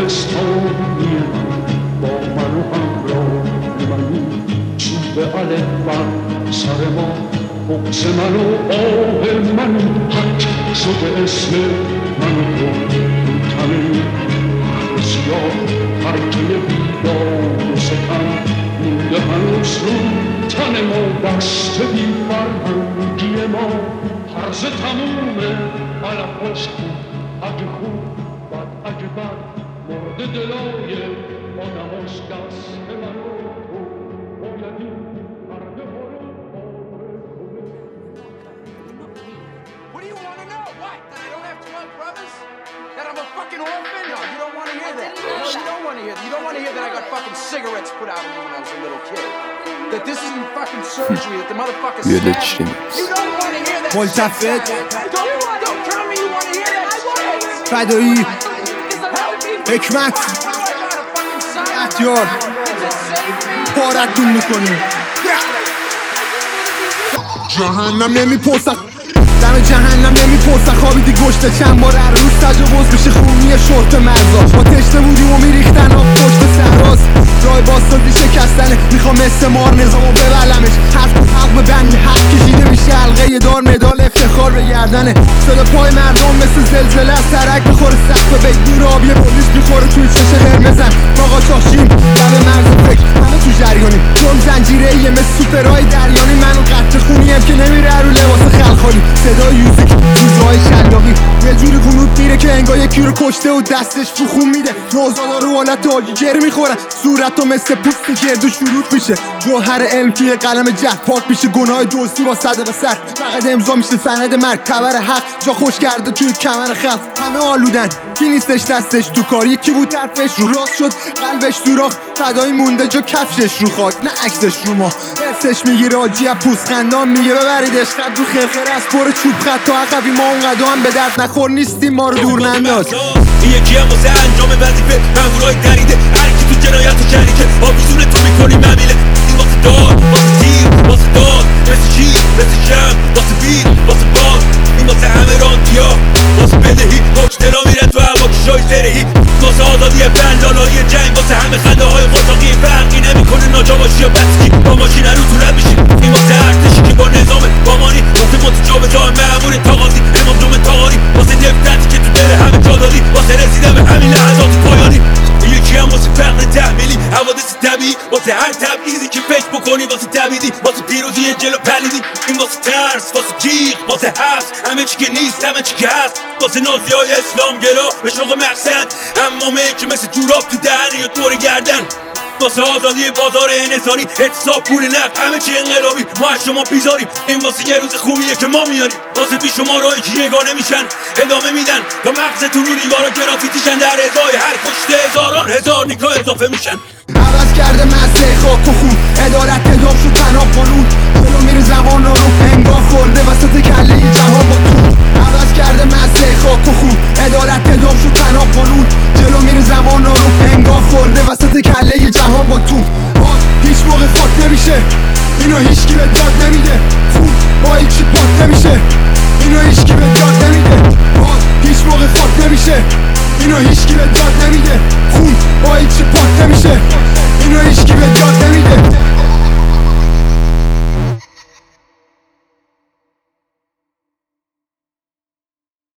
گلستانی من با من و همراه منی، چوب الف بر سر ما، بغض من و آه من، حق شده اسم من و تو تنی سیاه حرکه بیدار و ستم مونده هنوز رو تن ما، دست بی فرهنگی ما هرز تمومه، علفاش خوب اگه خوب بد اگه بد، مرد دلای آدماش دست من رو باید این مرده ها رو What do you want to know? What? That I don't have 12 brothers? That I'm a fucking orphan? No, you don't want to hear that. No, you don't want to hear that. You don't want to hear that I got fucking cigarettes put out of me when I was a little kid. That this isn't fucking surgery, that the motherfucker stabbed me. You don't want to hear that. ملتفت Don't tell me you want to hear that shit. فدایی حکمت احتیار پارتون میکنیم جهنم نمیپرسن دم جهنم نمیپرسن خوابیدی گشته چند بار هر روز تجاوز میشه خونی شرط مرزا ما تشنه بودیم و میریختن آب پشت سراز جای بازسازی شکستنه میخوام مثل مار نظامو ببلمش حرف به بند حق کشیده میشه حلقه دار مدال افتخار به گردنه صدا پای مردم مثل زلزله از ترک میخوره سقف بیت نور آبی پلیس میخوره توی چشه قرمزن باقا چاخشیم لب مرز فکر همه تو جریانیم جرم زنجیره ایه مثل سوپرهای دریانی منو قطع خونیم که نمیره رو لباس خلخالی صدای یوزیک چیزهای شلاقی یه جوری قنوت میره که انگار یکی رو کشته و دستش تو خون میده نوزادا رو حالت آگی گر میخورن صورت و مثل پوست گرد و شروط میشه جوهر علم توی قلم جهد پاک میشه گناه دزدی با صدقه سر فقط امضا میشه سند مرگ تبر حق جا خوش کرده توی کمر خلق همه آلودن کی نیستش دستش تو کار یکی بود طرفش رو راست شد قلبش سوراخ فدایی مونده جا کفشش رو خاک نه عکسش رو ما حسش میگیره آجی از پوستخندان میگه ببریدش خط رو خرخره از پر چوب خط تا عقبی ما اونقدر هم به درد نخور نیستیم ما رو دور ننداز این یکی هم واسه انجام وظیفه مامورای دریده هر کی تو جنایت و شریکه آویزون تو میکنی ممیله این واسه داد واسه تیر واسه داد مثل شیر مثل شم واسه ویر واسه باد این واسه همه راندیا واسه بدهی حکترا میره تو هواکشای زرهی واسه آزادی بندالای جنگ واسه همه خنده های خساقی فرقی نمیکنه ناجا باشی یا بسکی با ماشین رو تو رد میشی این واسه ارتشی که با نظام بامانی واسه متجاوزا مامور تاغازی امام جمعه تاغاری واسه نفرتی که تو دل همه جا دادی واسه رسیدن به همین لحظات پایانی یکی هم واسه فقر تحمیلی حوادث طبیعی واسه هر تبعیضی که فکر بکنی واسه تبعیدی واسه پیروزی جلو پلیدی این واسه ترس واسه جیغ واسه حبس همه چی که نیست همه چی که هست واسه نازیای اسلام گرا به شوق مقصد همامه که مثل جوراب تو دهنی و دور گردن واسه آزادی بازار انحصاری اعتصاب پول نفت همه چی انقلابی ما از شما بیزاریم این واسه یه روز خوبیه که ما میاریم واسه بی شما راهی که یگانه میشن ادامه میدن تا مغزتون رو دیوارا گرافیتیشن در ازای هر کشته هزار نیکا اضافه میشن عوض کرده مسئله خاک و خون ادارت ادام شد پناه قانون جلو میره زمان رو انگاه خورده وسط کله جهان با تو عوض کرده مسئله خاک و خون ادارت ادام شد پناه قانون جلو میره زمان رو انگاه خورده وسط کله جهان با تو هیچ موقع فاک نمیشه اینو هیچکی به داد نمیده فون با هیچی پاک نمیشه